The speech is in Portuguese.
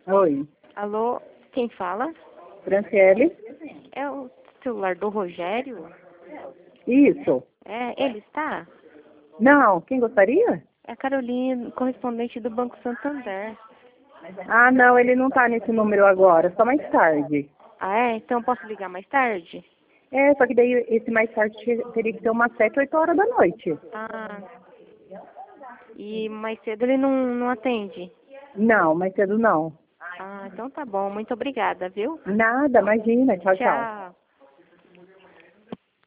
Oi, Alô, quem fala? Franciele? É o celular do Rogério? Isso. É, ele está? Não, quem gostaria? É a Carolina, correspondente do Banco Santander. Ah, não, ele não tá nesse número agora, só mais tarde. Ah, é? Então posso ligar mais tarde? É, só que daí esse mais tarde teria que ser umas 7, 8 horas da noite. Ah, e mais cedo ele não atende? Não, mais cedo não. Ah, então tá bom. Muito obrigada, viu? Nada, imagina. Tchau, tchau. Tchau.